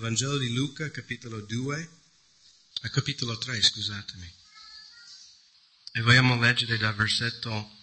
Vangelo di Luca, capitolo 3, scusatemi. E vogliamo leggere dal versetto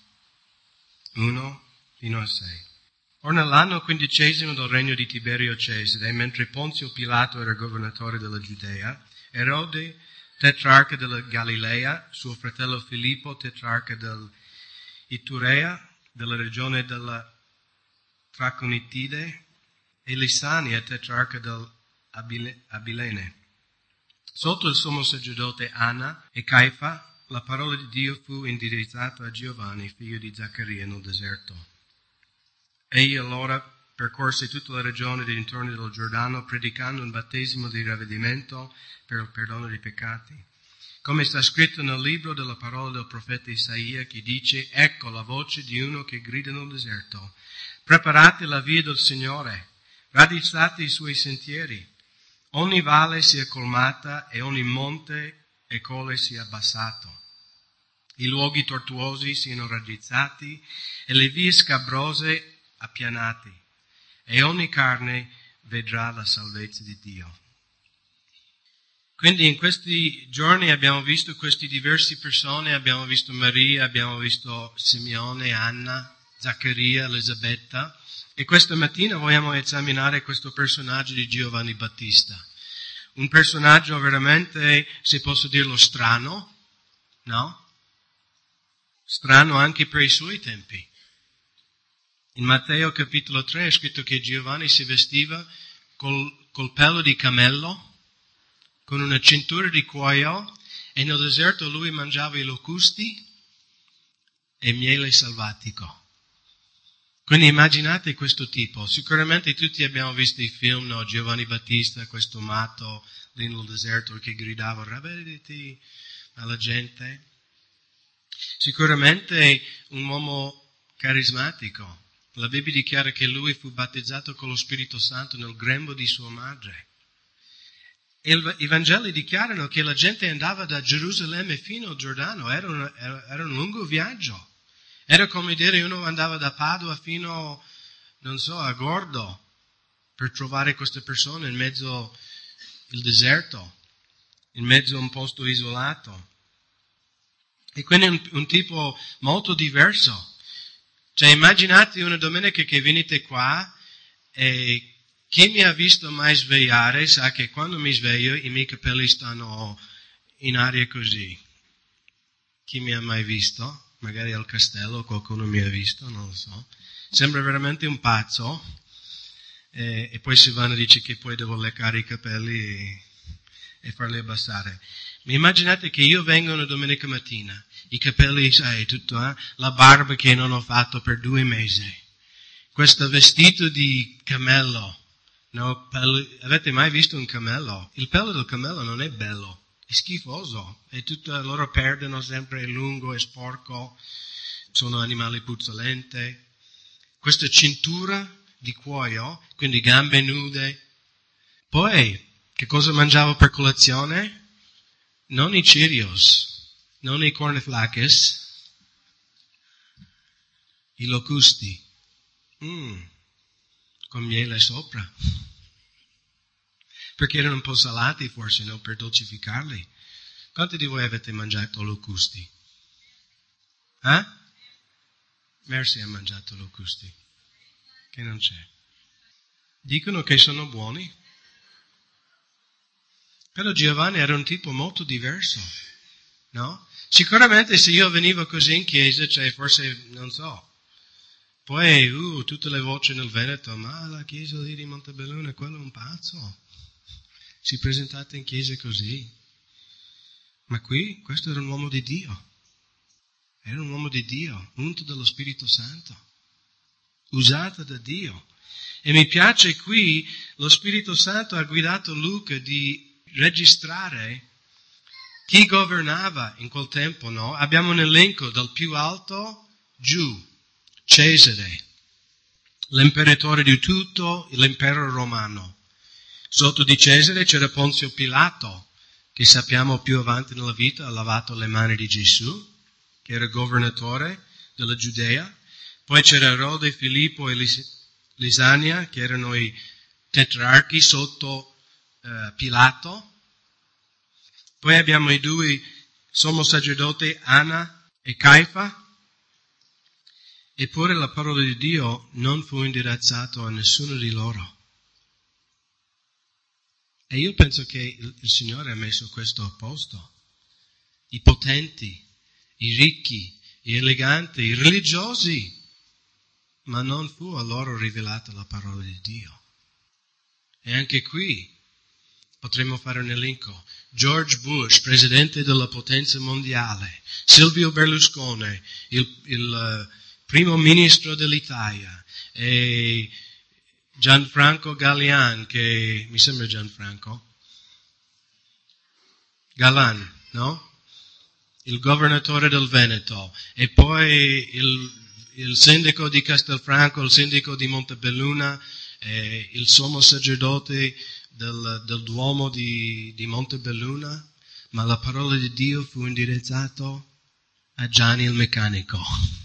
1 fino a 6. Or nell'anno 15° del regno di Tiberio Cesare, mentre Ponzio Pilato era governatore della Giudea, Erode, tetrarca della Galilea, suo fratello Filippo, tetrarca dell'Iturea, della regione della Traconitide, e Lisania, tetrarca dell'Abilene. Sotto il sommo sacerdote Anna e Caifa, la parola di Dio fu indirizzata a Giovanni, figlio di Zaccaria, nel deserto. Egli allora percorse tutta la regione dintorno del Giordano, predicando un battesimo di ravvedimento per il perdono dei peccati. Come sta scritto nel libro della parola del profeta Isaia, che dice: ecco la voce di uno che grida nel deserto, preparate la via del Signore, raddrizzate i suoi sentieri. Ogni valle sia colmata e ogni monte e colle sia abbassato. I luoghi tortuosi siano raddrizzati e le vie scabrose appianati, e ogni carne vedrà la salvezza di Dio. Quindi in questi giorni abbiamo visto queste diverse persone, abbiamo visto Maria, abbiamo visto Simeone, Anna, Zaccaria, Elisabetta, e questa mattina vogliamo esaminare questo personaggio di Giovanni Battista. Un personaggio veramente, se posso dirlo, strano, no? Strano anche per i suoi tempi. In Matteo capitolo 3 è scritto che Giovanni si vestiva col pelo di cammello, con una cintura di cuoio, e nel deserto lui mangiava i locusti e miele salvatico. Quindi immaginate questo tipo. Sicuramente tutti abbiamo visto i film, no? Giovanni Battista, questo matto lì nel deserto che gridava ravvediti alla gente. Sicuramente un uomo carismatico. La Bibbia dichiara che lui fu battezzato con lo Spirito Santo nel grembo di sua madre. E i Vangeli dichiarano che la gente andava da Gerusalemme fino al Giordano. Era un lungo viaggio. Era come dire uno andava da Padova fino, a Gordo, per trovare queste persone in mezzo al deserto, in mezzo a un posto isolato. E quindi un tipo molto diverso. Cioè immaginate una domenica che venite qua e chi mi ha visto mai svegliare sa che quando mi sveglio i miei capelli stanno in aria così. Chi mi ha mai visto? Magari al castello qualcuno mi ha visto, non lo so. Sembra veramente un pazzo. E poi Silvano dice che poi devo leccare i capelli e farli abbassare. Mi immaginate che io vengo una domenica mattina, i capelli, tutto, la barba che non ho fatto per 2 mesi, questo vestito di cammello, no? Avete mai visto un cammello? Il pelo del cammello non è bello. È schifoso, e loro perdono sempre, è lungo, è sporco, sono animali puzzolenti. Questa cintura di cuoio, quindi gambe nude. Poi, che cosa mangiavo per colazione? Non i Cheerios, non i cornflakes, i locusti, con miele sopra. Perché erano un po' salati forse, no? Per dolcificarli. Quanti di voi avete mangiato locusti? Mercy ha mangiato locusti. Che non c'è. Dicono che sono buoni. Però Giovanni era un tipo molto diverso, no? Sicuramente se io venivo così in chiesa, forse, non so. Poi, tutte le voci nel Veneto, ma la chiesa lì di Montebelluna, quello è un pazzo. Si presentate in chiesa così. Ma qui, questo era un uomo di Dio. Era un uomo di Dio, unto dallo Spirito Santo, usato da Dio. E mi piace qui, lo Spirito Santo ha guidato Luca di registrare chi governava in quel tempo, no? Abbiamo un elenco dal più alto giù, Cesare, l'imperatore di tutto l'impero romano. Sotto di Cesare c'era Ponzio Pilato, che sappiamo più avanti nella vita ha lavato le mani di Gesù, che era governatore della Giudea. Poi c'era Erode, Filippo e Lisania, che erano i tetrarchi sotto Pilato, poi abbiamo i due sommo sacerdoti Anna e Caifa, eppure la parola di Dio non fu indirizzata a nessuno di loro. E io penso che il Signore ha messo questo a posto. I potenti, i ricchi, gli eleganti, i religiosi, ma non fu a loro rivelata la parola di Dio. E anche qui potremmo fare un elenco. George Bush, presidente della potenza mondiale, Silvio Berlusconi, il primo ministro dell'Italia, e Gianfranco Gallian, che mi sembra Gianfranco Galan, no? Il governatore del Veneto, e poi il sindaco di Castelfranco, il sindaco di Montebelluna, il sommo sacerdote del Duomo di Montebelluna, ma la parola di Dio fu indirizzata a Gianni il meccanico.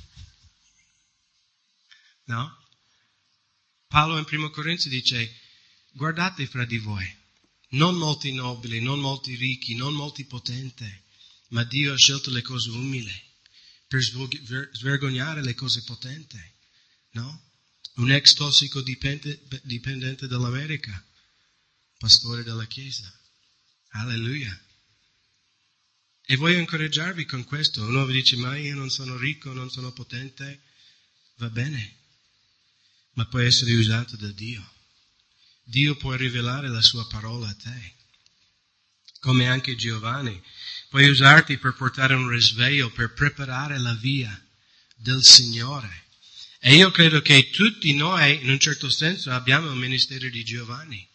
No? Paolo in 1 Corinzi dice, guardate fra di voi, non molti nobili, non molti ricchi, non molti potenti, ma Dio ha scelto le cose umili per svergognare le cose potenti, no? Un ex tossico dipendente dell'America, pastore della Chiesa. Alleluia. E voglio incoraggiarvi con questo. Uno vi dice, ma io non sono ricco, non sono potente. Va bene, ma puoi essere usato da Dio. Dio può rivelare la sua parola a te. Come anche Giovanni, puoi usarti per portare un risveglio, per preparare la via del Signore. E io credo che tutti noi, in un certo senso, abbiamo il ministero di Giovanni.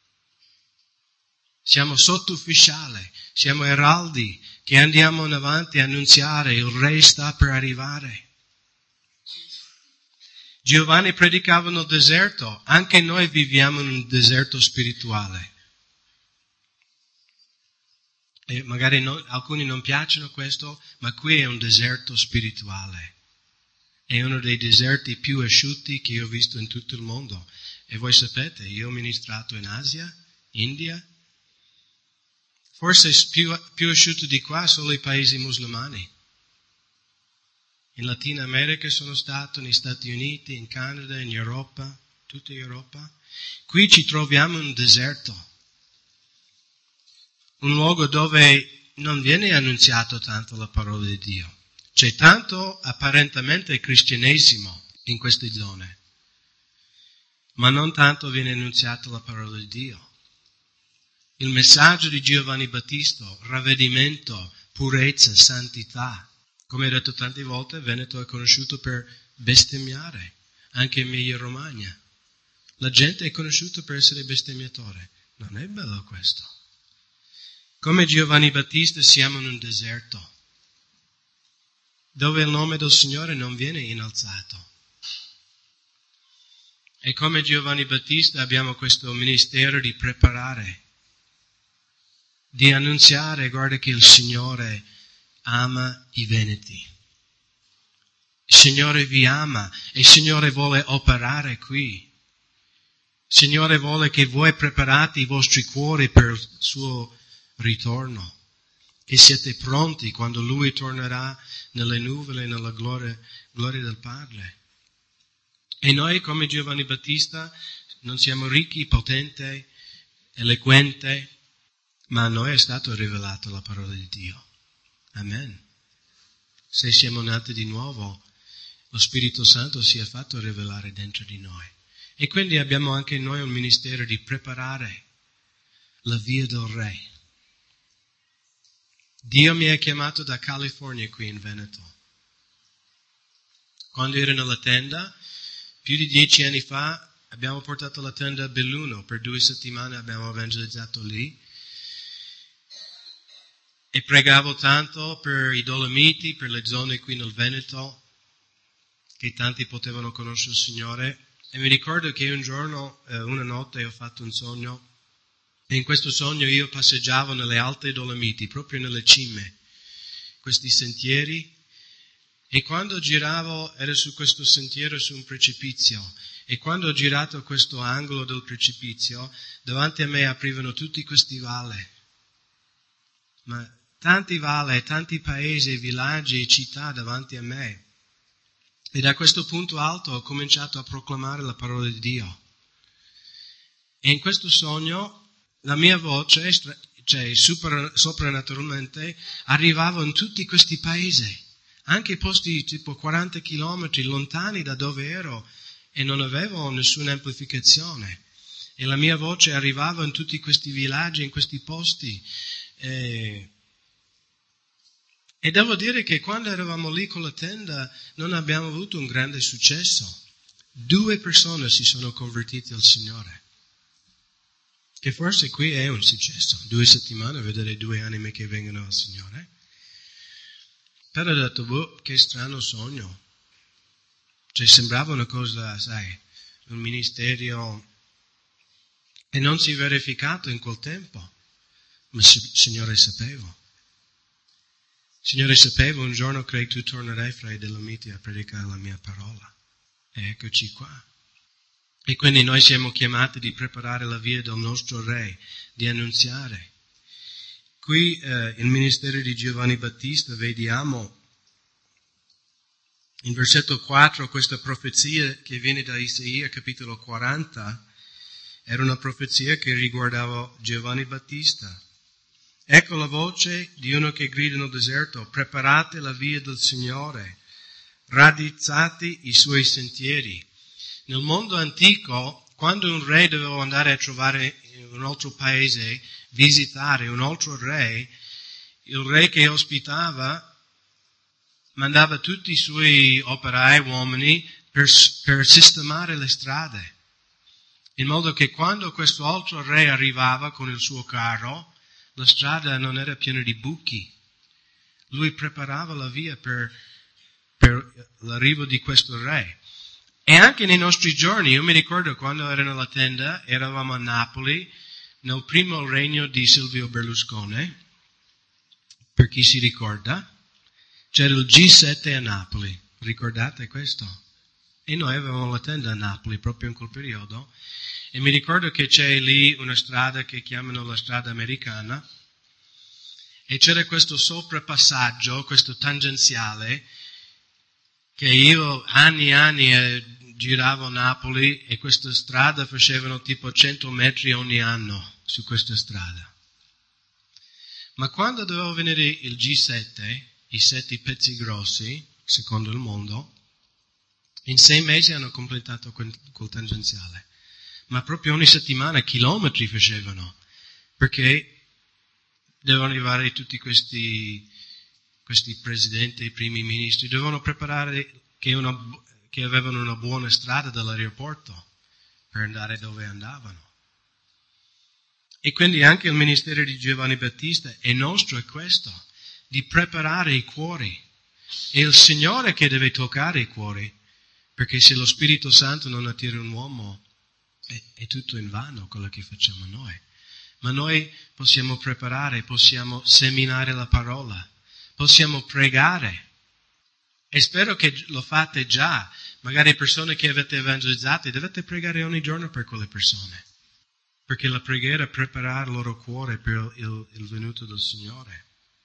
Siamo sottufficiali, siamo eraldi che andiamo in avanti a annunziare il Re sta per arrivare. Giovanni predicava nel deserto, anche noi viviamo in un deserto spirituale. E magari alcuni non piacciono questo, ma qui è un deserto spirituale. È uno dei deserti più asciutti che ho visto in tutto il mondo. E voi sapete, io ho ministrato in Asia, India. Forse più asciutto di qua solo i paesi musulmani. In Latina America sono stato, negli Stati Uniti, in Canada, in Europa, tutta Europa. Qui ci troviamo in un deserto. Un luogo dove non viene annunziato tanto la parola di Dio. C'è tanto apparentemente cristianesimo in queste zone, ma non tanto viene annunziata la parola di Dio. Il messaggio di Giovanni Battista, ravvedimento, purezza, santità. Come ho detto tante volte, Veneto è conosciuto per bestemmiare, anche in Emilia Romagna. La gente è conosciuta per essere bestemmiatore. Non è bello questo. Come Giovanni Battista siamo in un deserto, dove il nome del Signore non viene innalzato. E come Giovanni Battista abbiamo questo ministero di preparare, di annunziare, guarda che il Signore ama i Veneti. Il Signore vi ama e il Signore vuole operare qui. Il Signore vuole che voi preparate i vostri cuori per il suo ritorno, che siete pronti quando Lui tornerà nelle nuvole, nella gloria del Padre. E noi come Giovanni Battista non siamo ricchi, potenti, eloquenti, ma a noi è stato rivelato la parola di Dio. Amen. Se siamo nati di nuovo, lo Spirito Santo si è fatto rivelare dentro di noi. E quindi abbiamo anche noi un ministero di preparare la via del Re. Dio mi ha chiamato da California qui in Veneto. Quando ero nella tenda, più di 10 anni fa, abbiamo portato la tenda a Belluno. Per 2 settimane abbiamo evangelizzato lì. E pregavo tanto per i Dolomiti, per le zone qui nel Veneto, che tanti potevano conoscere il Signore. E mi ricordo che un giorno, una notte, ho fatto un sogno. E in questo sogno io passeggiavo nelle alte Dolomiti, proprio nelle cime, questi sentieri, E quando giravo, ero su questo sentiero su un precipizio, e quando ho girato questo angolo del precipizio, davanti a me aprivano tutti questi valli. Ma tanti valli, tanti paesi, villaggi e città davanti a me. E da questo punto alto ho cominciato a proclamare la parola di Dio. E in questo sogno la mia voce, soprannaturalmente, arrivava in tutti questi paesi, anche posti tipo 40 chilometri lontani da dove ero, e non avevo nessuna amplificazione. E la mia voce arrivava in tutti questi villaggi, in questi posti. E devo dire che quando eravamo lì con la tenda non abbiamo avuto un grande successo. 2 persone si sono convertite al Signore. Che forse qui è un successo. 2 settimane, vedere 2 anime che vengono al Signore. Però ho detto, che strano sogno. Cioè sembrava una cosa, sai, un ministero, e non si è verificato in quel tempo. Ma Signore sapevo. Signore sapevo, un giorno Craig tu tornerai fra i Dolomiti a predicare la mia parola. E eccoci qua. E quindi noi siamo chiamati di preparare la via del nostro Re, di annunziare. Qui il ministero di Giovanni Battista vediamo in versetto 4 questa profezia che viene da Isaia capitolo 40, era una profezia che riguardava Giovanni Battista. Ecco la voce di uno che grida nel deserto, preparate la via del Signore, raddrizzate i suoi sentieri. Nel mondo antico, quando un re doveva andare a trovare un altro paese, visitare un altro re, il re che ospitava mandava tutti i suoi operai, uomini, per sistemare le strade, in modo che quando questo altro re arrivava con il suo carro, la strada non era piena di buchi. Lui preparava la via per l'arrivo di questo re. E anche nei nostri giorni, io mi ricordo quando ero nella tenda, eravamo a Napoli, nel primo regno di Silvio Berlusconi, per chi si ricorda, c'era il G7 a Napoli, ricordate questo? E noi avevamo la tenda a Napoli proprio in quel periodo, e mi ricordo che c'è lì una strada che chiamano la strada americana, e c'era questo sovrapassaggio, questo tangenziale, che io anni e anni giravo a Napoli, e questa strada facevano tipo 100 metri ogni anno su questa strada. Ma quando doveva venire il G7, i 7 pezzi grossi, secondo il mondo, in 6 mesi hanno completato quel tangenziale. Ma proprio ogni settimana chilometri facevano, perché devono arrivare tutti questi presidenti e primi ministri, devono preparare che avevano una buona strada dall'aeroporto per andare dove andavano. E quindi anche il ministero di Giovanni Battista è nostro, è questo, di preparare i cuori. È il Signore che deve toccare i cuori, perché se lo Spirito Santo non attira un uomo, è tutto invano quello che facciamo noi. Ma noi possiamo preparare, possiamo seminare la parola, possiamo pregare. E spero che lo fate già. Magari persone che avete evangelizzate, dovete pregare ogni giorno per quelle persone. Perché la preghiera prepara il loro cuore per il venuto del Signore.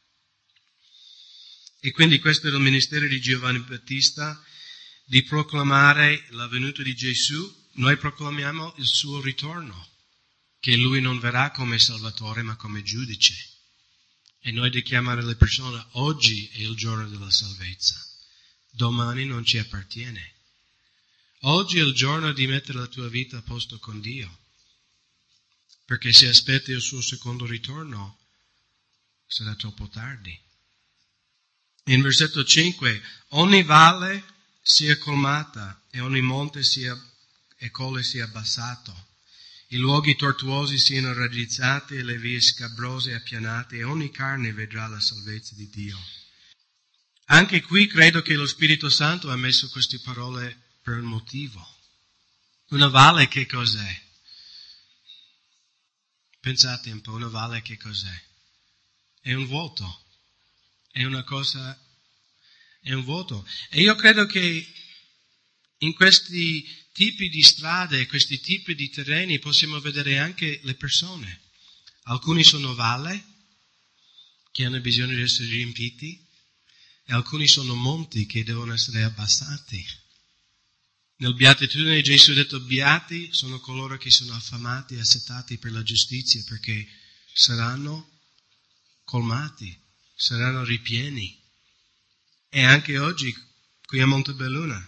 E quindi questo era il ministero di Giovanni Battista, di proclamare la venuta di Gesù. Noi proclamiamo il suo ritorno, che lui non verrà come Salvatore ma come giudice. E noi di chiamare alle persone, oggi è il giorno della salvezza, domani non ci appartiene. Oggi è il giorno di mettere la tua vita a posto con Dio, perché se aspetti il suo secondo ritorno sarà troppo tardi. In versetto 5, ogni valle sia colmata e ogni monte e colle sia abbassato. I luoghi tortuosi siano raddrizzati e le vie scabrose appianate, e ogni carne vedrà la salvezza di Dio. Anche qui credo che lo Spirito Santo ha messo queste parole per un motivo. Una valle che cos'è? Pensate un po', una valle che cos'è? È un vuoto, è una cosa È un vuoto. E io credo che in questi tipi di strade, questi tipi di terreni possiamo vedere anche le persone. Alcuni sono valle, che hanno bisogno di essere riempiti, e alcuni sono monti che devono essere abbassati. Nel Beatitudine Gesù ha detto: beati sono coloro che sono affamati e assetati per la giustizia, perché saranno colmati, saranno ripieni. E anche oggi, qui a Montebelluna,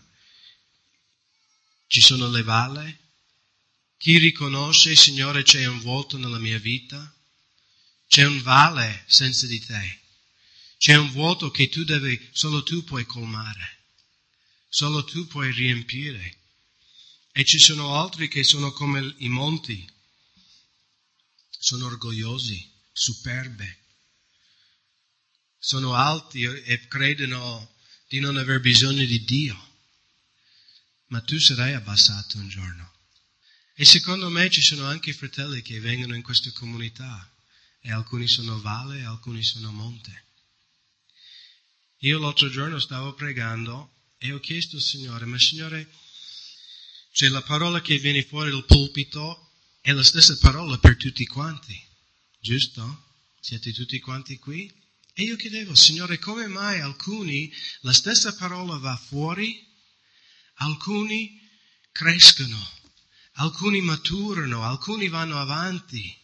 ci sono le valle. Chi riconosce, Signore, c'è un vuoto nella mia vita? C'è un valle senza di te. C'è un vuoto che solo tu puoi colmare. Solo tu puoi riempire. E ci sono altri che sono come i monti. Sono orgogliosi, superbe. Sono alti e credono di non aver bisogno di Dio. Ma tu sarai abbassato un giorno. E secondo me ci sono anche fratelli che vengono in questa comunità. E alcuni sono valle e alcuni sono monte. Io l'altro giorno stavo pregando e ho chiesto al Signore: ma Signore, cioè la parola che viene fuori dal pulpito è la stessa parola per tutti quanti, giusto? Siete tutti quanti qui? E io chiedevo: Signore, come mai alcuni la stessa parola va fuori, alcuni crescono, alcuni maturano, alcuni vanno avanti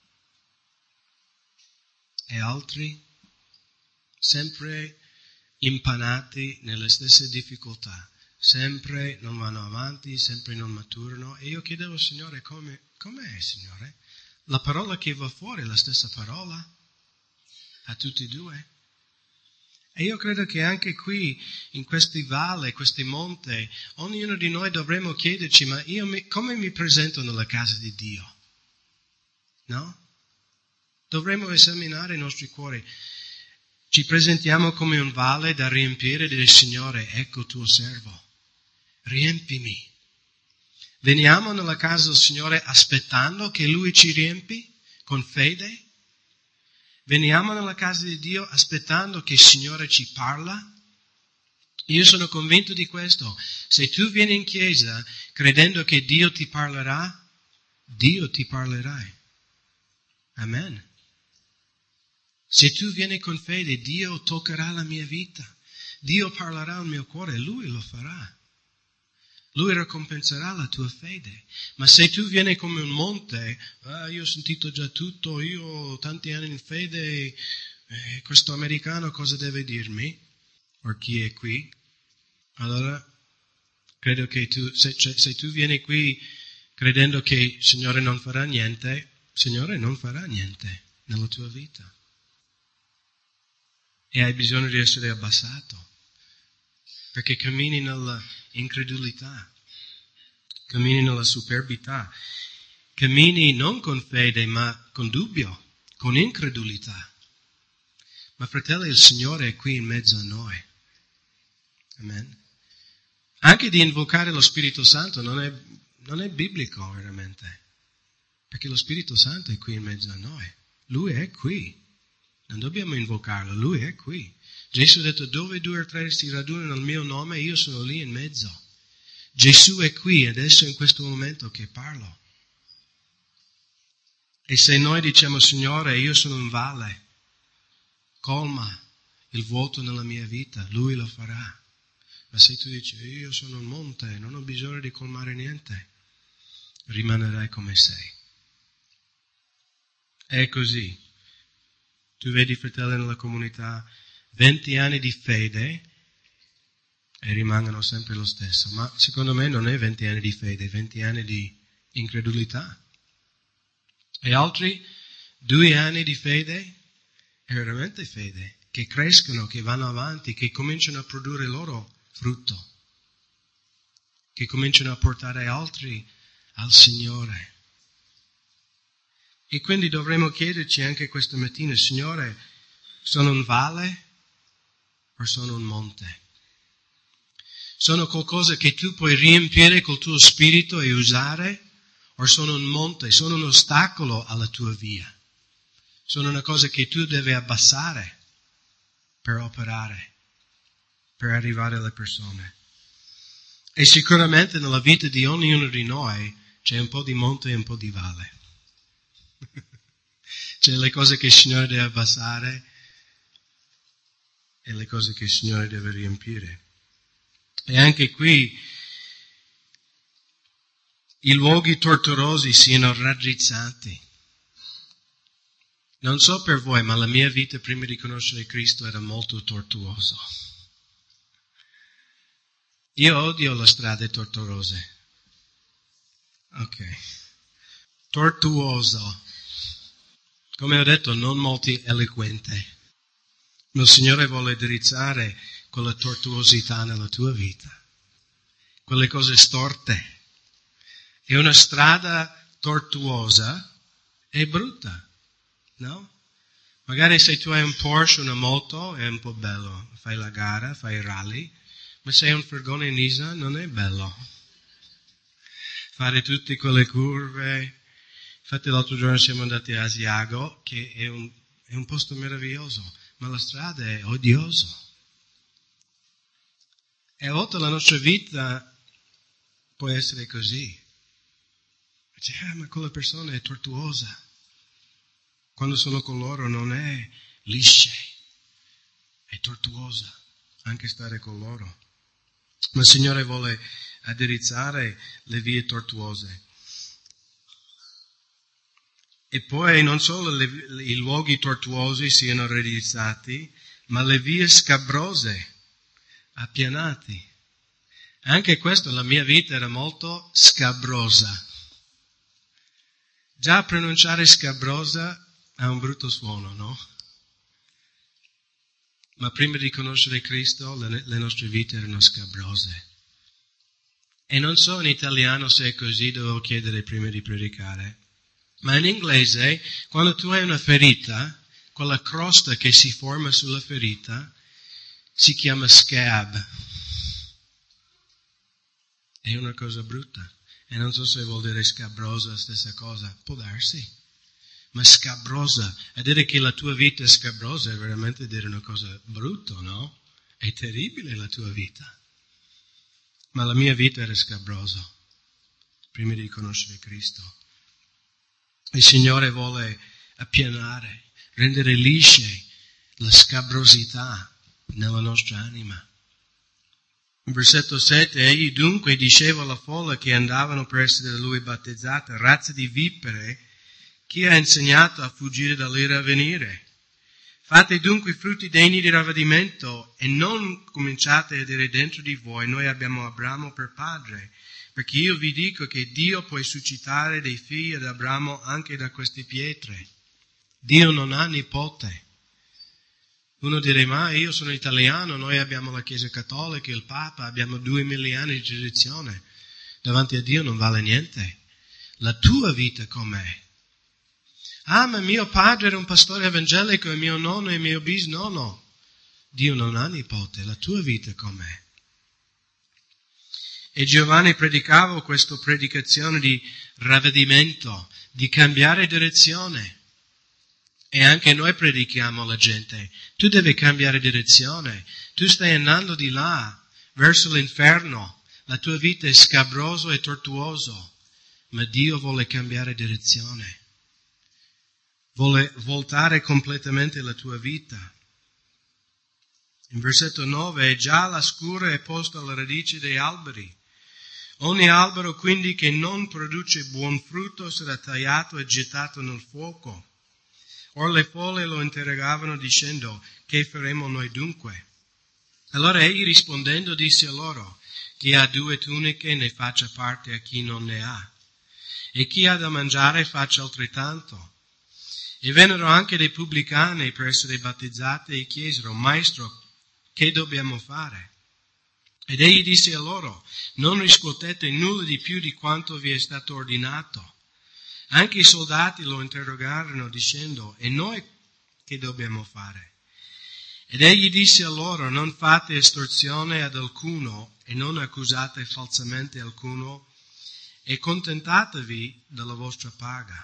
e altri sempre impanati nelle stesse difficoltà, sempre non vanno avanti, sempre non maturano. E io chiedevo: Signore, com'è, Signore? La parola che va fuori è la stessa parola a tutti e due? E io credo che anche qui, in questi valle, questi monti, ognuno di noi dovremmo chiederci: ma come mi presento nella casa di Dio? No? Dovremmo esaminare i nostri cuori. Ci presentiamo come un valle da riempire e dire: Signore, ecco il tuo servo, riempimi. Veniamo nella casa del Signore aspettando che Lui ci riempi con fede? Veniamo nella casa di Dio aspettando che il Signore ci parla? Io sono convinto di questo. Se tu vieni in chiesa credendo che Dio ti parlerà, Dio ti parlerà. Amen. Se tu vieni con fede, Dio toccherà la mia vita. Dio parlerà al mio cuore, Lui lo farà. Lui ricompenserà la tua fede. Ma se tu vieni come un monte: io ho sentito già tutto, io ho tanti anni in fede, questo americano cosa deve dirmi? O chi è qui? Allora, credo che se tu vieni qui credendo che il Signore non farà niente, il Signore non farà niente nella tua vita. E hai bisogno di essere abbassato, perché cammini nella incredulità, cammini nella superbità, cammini non con fede ma con dubbio, con incredulità. Ma fratelli, il Signore è qui in mezzo a noi. Amen. Anche di invocare lo Spirito Santo non è biblico veramente, perché lo Spirito Santo è qui in mezzo a noi. Lui è qui. Non dobbiamo invocarlo, Lui è qui. Gesù ha detto: dove 2 o 3 si radunano nel mio nome, io sono lì in mezzo. Gesù è qui adesso in questo momento che parlo. E se noi diciamo: Signore, io sono un valle, colma il vuoto nella mia vita, Lui lo farà. Ma se tu dici: io sono un monte, non ho bisogno di colmare niente, rimanerai come sei. È così. Tu vedi fratelli nella comunità 20 anni di fede e rimangono sempre lo stesso. Ma secondo me non è 20 anni di fede, 20 anni di incredulità. E altri 2 anni di fede è veramente fede, che crescono, che vanno avanti, che cominciano a produrre il loro frutto, che cominciano a portare altri al Signore. E quindi dovremmo chiederci anche questa mattina: Signore, sono un valle o sono un monte? Sono qualcosa che tu puoi riempire col tuo spirito e usare? O sono un monte, sono un ostacolo alla tua via? Sono una cosa che tu devi abbassare per operare? per arrivare alle persone. E sicuramente nella vita di ognuno di noi c'è un po' di monte e un po' di valle. C'è le cose che il Signore deve abbassare e le cose che il Signore deve riempire. E anche qui i luoghi tortuosi siano raddrizzati. Non so per voi, ma la mia vita prima di conoscere Cristo era molto tortuosa. Io odio le strade tortuose. Ok. Tortuoso. Come ho detto, non molto eloquente. Ma il Signore vuole drizzare quella tortuosità nella tua vita. Quelle cose storte. E una strada tortuosa è brutta, no? Magari se tu hai un Porsche, una moto, è un po' bello. Fai la gara, fai il rally. Ma se hai un furgone Nissan non è bello. Fare tutte quelle curve. Infatti l'altro giorno siamo andati a Asiago, che è un posto meraviglioso, ma la strada è odiosa. E a volte la nostra vita può essere così. Dice, ma quella persona è tortuosa. Quando sono con loro non è liscia, è tortuosa, anche stare con loro. Ma il Signore vuole addirizzare le vie tortuose. E poi non solo i luoghi tortuosi siano raddrizzati, ma le vie scabrose, appianati. Anche questo, la mia vita era molto scabrosa. Già pronunciare scabrosa ha un brutto suono, no? Ma prima di conoscere Cristo, le nostre vite erano scabrose. E non so in italiano se è così, devo chiedere prima di predicare. Ma in inglese, quando tu hai una ferita, quella crosta che si forma sulla ferita, si chiama scab. È una cosa brutta. E non so se vuol dire scabrosa, stessa cosa. Può darsi. Ma scabrosa, a dire che la tua vita è scabrosa è veramente dire una cosa brutta, no? È terribile la tua vita. Ma la mia vita era scabrosa, prima di conoscere Cristo. Il Signore vuole appianare, rendere lisce la scabrosità nella nostra anima. In versetto 7, egli dunque diceva alla folla che andavano per essere da lui battezzata, razza di vipere, chi ha insegnato a fuggire dall'ira a venire? Fate dunque frutti degni di ravvedimento e non cominciate a dire dentro di voi, noi abbiamo Abramo per padre, perché io vi dico che Dio può suscitare dei figli ad Abramo anche da queste pietre. Dio non ha nipote. Uno dirà, ma io sono italiano, noi abbiamo la Chiesa Cattolica, il Papa, abbiamo 2000 anni di tradizione. Davanti a Dio non vale niente. La tua vita com'è? Ah, ma mio padre era un pastore evangelico e mio nonno e mio bisnonno. Dio non ha nipote, la tua vita com'è? E Giovanni predicava questa predicazione di ravvedimento, di cambiare direzione. E anche noi predichiamo alla gente, tu devi cambiare direzione, tu stai andando di là, verso l'inferno, la tua vita è scabroso e tortuoso, ma Dio vuole cambiare direzione. Vuole voltare completamente la tua vita. In versetto 9, già la scura è posta alla radice dei alberi. Ogni albero quindi che non produce buon frutto sarà tagliato e gettato nel fuoco. Or le folle lo interrogavano dicendo, che faremo noi dunque? Allora egli rispondendo disse a loro, chi ha 2 tuniche ne faccia parte a chi non ne ha, e chi ha da mangiare faccia altrettanto. E vennero anche dei pubblicani per essere battezzati e chiesero, Maestro, che dobbiamo fare? Ed egli disse a loro, non riscuotete nulla di più di quanto vi è stato ordinato. Anche i soldati lo interrogarono dicendo, e noi che dobbiamo fare? Ed egli disse a loro, non fate estorsione ad alcuno e non accusate falsamente alcuno e contentatevi della vostra paga.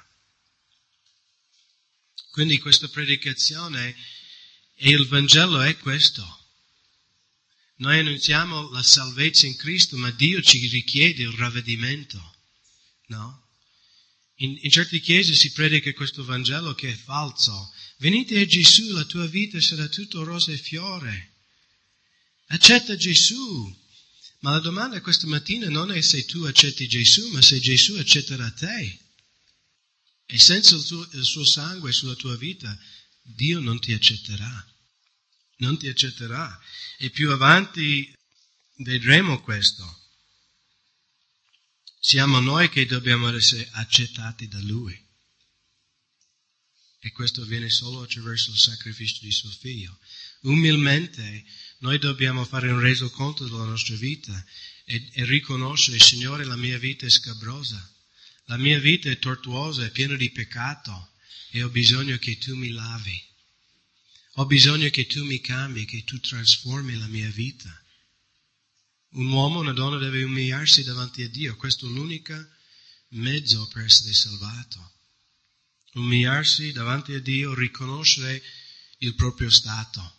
Quindi questa predicazione e il Vangelo è questo. Noi annunziamo la salvezza in Cristo, ma Dio ci richiede il ravvedimento, no? In certe chiese si predica questo Vangelo che è falso. Venite a Gesù, la tua vita sarà tutto rosa e fiore. Accetta Gesù. Ma la domanda questa mattina non è se tu accetti Gesù, ma se Gesù accetterà te. E senza il suo sangue sulla tua vita, Dio non ti accetterà. Non ti accetterà. E più avanti vedremo questo. Siamo noi che dobbiamo essere accettati da Lui. E questo avviene solo attraverso il sacrificio di suo Figlio. Umilmente noi dobbiamo fare un resoconto della nostra vita e riconoscere, Signore, la mia vita è scabrosa, la mia vita è tortuosa, è piena di peccato e ho bisogno che tu mi lavi. Ho bisogno che tu mi cambi, che tu trasformi la mia vita. Un uomo, una donna deve umiliarsi davanti a Dio. Questo è l'unico mezzo per essere salvato. Umiliarsi davanti a Dio, riconoscere il proprio stato.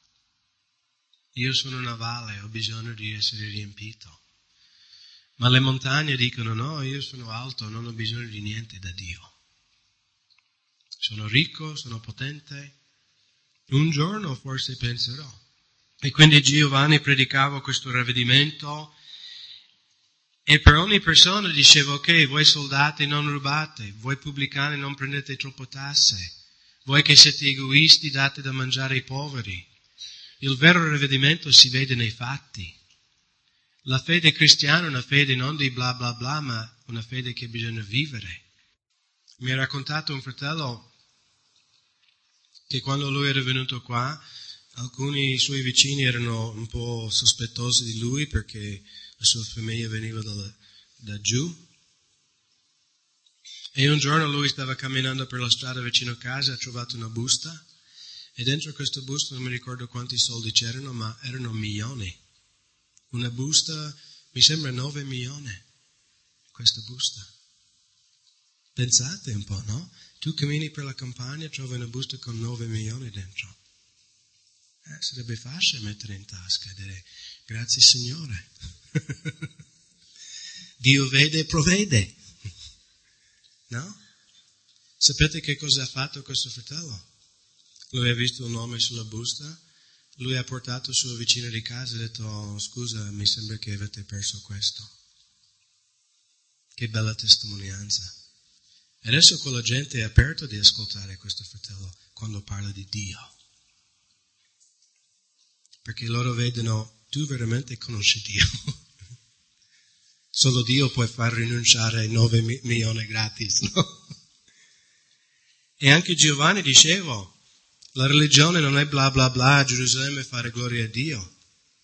Io sono una valle, ho bisogno di essere riempito. Ma le montagne dicono no, io sono alto, non ho bisogno di niente da Dio. Sono ricco, sono potente. Un giorno forse penserò. E quindi Giovanni predicava questo ravvedimento e per ogni persona diceva ok, voi soldati non rubate, voi pubblicani non prendete troppo tasse, voi che siete egoisti date da mangiare ai poveri. Il vero ravvedimento si vede nei fatti. La fede cristiana è una fede non di bla bla bla, ma una fede che bisogna vivere. Mi ha raccontato un fratello che quando lui era venuto qua, alcuni suoi vicini erano un po' sospettosi di lui perché la sua famiglia veniva da giù. E un giorno lui stava camminando per la strada vicino a casa, ha trovato una busta e dentro questa busta non mi ricordo quanti soldi c'erano, ma erano milioni. Una busta, mi sembra 9 milioni, questa busta. Pensate un po', no? Tu cammini per la campagna, trovi una busta con 9 milioni dentro. Sarebbe facile mettere in tasca e dire grazie Signore. Dio vede e provvede. No? Sapete che cosa ha fatto questo fratello? Lui ha visto il nome sulla busta, lui ha portato il suo vicino di casa e ha detto oh, scusa, mi sembra che avete perso questo. Che bella testimonianza. E adesso quella gente è aperta di ascoltare questo fratello quando parla di Dio. Perché loro vedono, tu veramente conosci Dio. Solo Dio può far rinunciare ai 9 milioni gratis, no? E anche Giovanni diceva, la religione non è bla bla bla, a Gerusalemme fare gloria a Dio.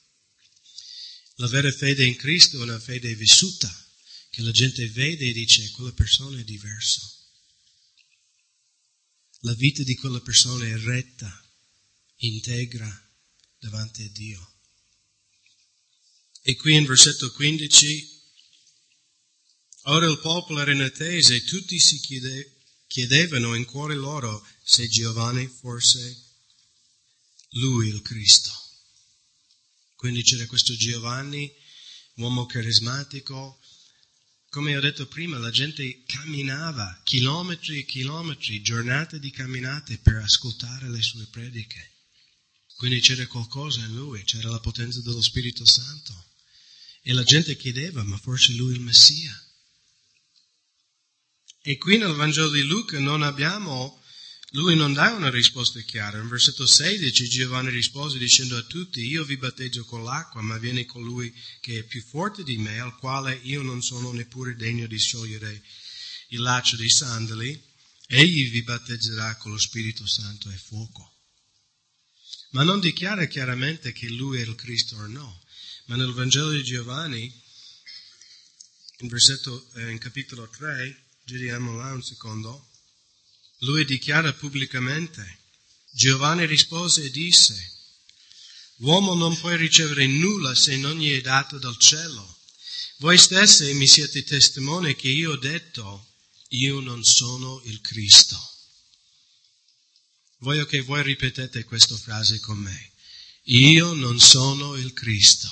La vera fede in Cristo è una fede vissuta, che la gente vede e dice, quella persona è diversa. La vita di quella persona è retta, integra davanti a Dio. E qui in versetto 15, ora il popolo era in attesa e tutti si chiedevano in cuore loro se Giovanni fosse lui il Cristo. Quindi c'era questo Giovanni, uomo carismatico. Come ho detto prima, la gente camminava chilometri e chilometri, giornate di camminate per ascoltare le sue prediche. Quindi c'era qualcosa in lui, c'era la potenza dello Spirito Santo. E la gente chiedeva, ma forse lui è il Messia? E qui nel Vangelo di Luca lui non dà una risposta chiara. In versetto 16 Giovanni rispose dicendo a tutti, io vi battezzo con l'acqua, ma viene colui che è più forte di me, al quale io non sono neppure degno di sciogliere il laccio dei sandali, egli vi battezzerà con lo Spirito Santo e fuoco. Ma non dichiara chiaramente che lui è il Cristo o no. Ma nel Vangelo di Giovanni, in capitolo 3, giriamo là un secondo, lui dichiara pubblicamente, Giovanni rispose e disse, l'uomo non può ricevere nulla se non gli è dato dal cielo. Voi stessi mi siete testimoni che io ho detto, io non sono il Cristo. Voglio che voi ripetete questa frase con me. Io non sono il Cristo.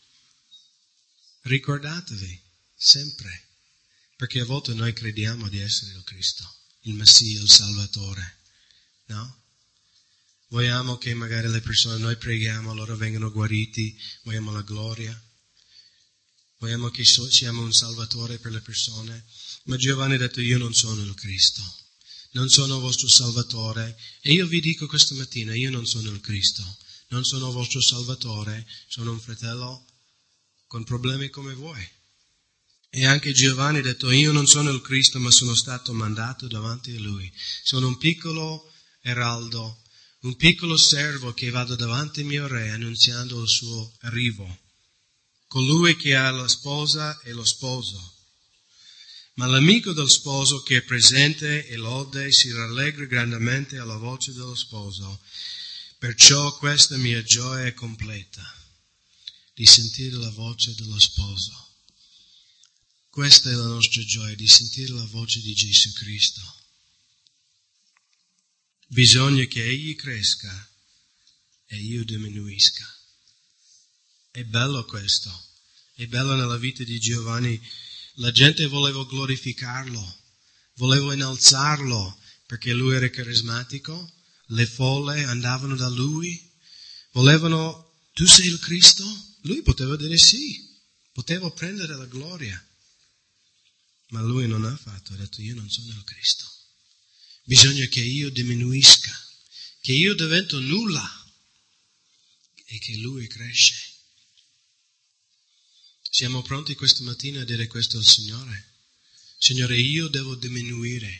Ricordatevi, sempre. Perché a volte noi crediamo di essere il Cristo, il Messia, il Salvatore. No? Vogliamo che magari le persone, noi preghiamo, loro vengano guariti, vogliamo la gloria. Vogliamo che siamo un Salvatore per le persone. Ma Giovanni ha detto, io non sono il Cristo. Non sono il vostro Salvatore. E io vi dico questa mattina, io non sono il Cristo. Non sono il vostro Salvatore. Sono un fratello con problemi come voi. E anche Giovanni ha detto, io non sono il Cristo, ma sono stato mandato davanti a Lui. Sono un piccolo eraldo, un piccolo servo che vado davanti al mio Re annunziando il suo arrivo. Colui che ha la sposa e lo sposo. Ma l'amico del sposo che è presente e lode si rallegra grandemente alla voce dello sposo. Perciò questa mia gioia è completa, di sentire la voce dello sposo. Questa è la nostra gioia, di sentire la voce di Gesù Cristo. Bisogna che Egli cresca e io diminuisca. È bello questo. È bello nella vita di Giovanni. La gente voleva glorificarlo, voleva innalzarlo perché lui era carismatico. Le folle andavano da lui, volevano, tu sei il Cristo? Lui poteva dire sì, poteva prendere la gloria. Ma lui non ha fatto, ha detto io non sono il Cristo. Bisogna che io diminuisca, che io divento nulla e che lui cresce. Siamo pronti questa mattina a dire questo al Signore? Signore, io devo diminuire.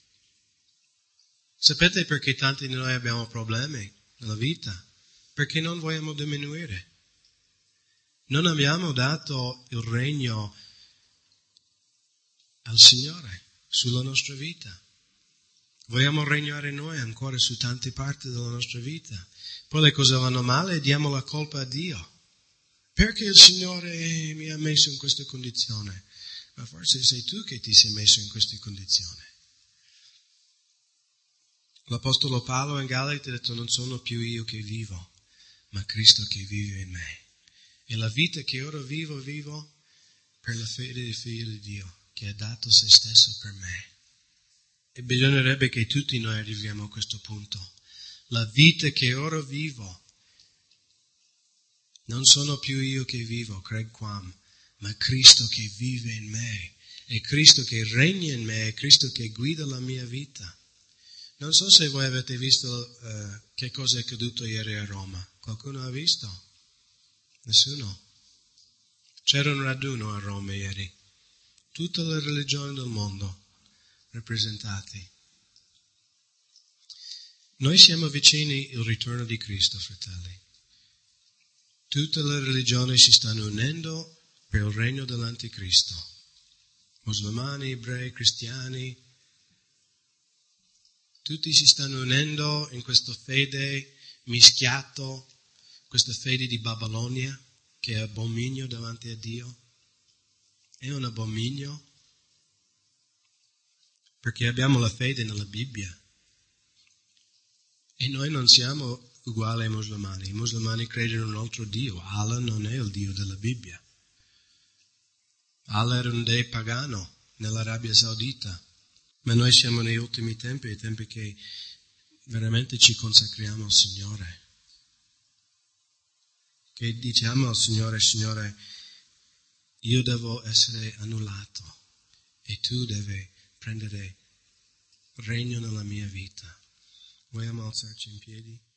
Sapete perché tanti di noi abbiamo problemi nella vita? Perché non vogliamo diminuire. Non abbiamo dato il regno al Signore sulla nostra vita. Vogliamo regnare noi ancora su tante parti della nostra vita. Poi le cose vanno male e diamo la colpa a Dio. Perché il Signore mi ha messo in questa condizione? Ma forse sei tu che ti sei messo in questa condizione. L'Apostolo Paolo in Galati ha detto non sono più io che vivo, ma Cristo che vive in me. E la vita che ora vivo per la fede del Figlio di Dio, che ha dato se stesso per me. E bisognerebbe che tutti noi arriviamo a questo punto. La vita che ora vivo, non sono più io che vivo, Craig Quam, ma Cristo che vive in me. È Cristo che regna in me, è Cristo che guida la mia vita. Non so se voi avete visto che cosa è accaduto ieri a Roma. Qualcuno ha visto? Nessuno? C'era un raduno a Roma ieri. Tutte le religioni del mondo rappresentati. Noi siamo vicini al ritorno di Cristo, fratelli. Tutte le religioni si stanno unendo per il regno dell'Anticristo. Musulmani, ebrei, cristiani, tutti si stanno unendo in questa fede mischiato, questa fede di Babilonia, che è abominio davanti a Dio. È un abominio perché abbiamo la fede nella Bibbia. E noi non siamo uguali ai musulmani. I musulmani credono in un altro Dio. Allah non è il Dio della Bibbia. Allah era un Dio pagano nell'Arabia Saudita. Ma noi siamo negli ultimi tempi, i tempi che veramente ci consacriamo al Signore. Che diciamo al Signore, Signore, io devo essere annullato e tu devi prendere regno nella mia vita. Vogliamo alzarci in piedi?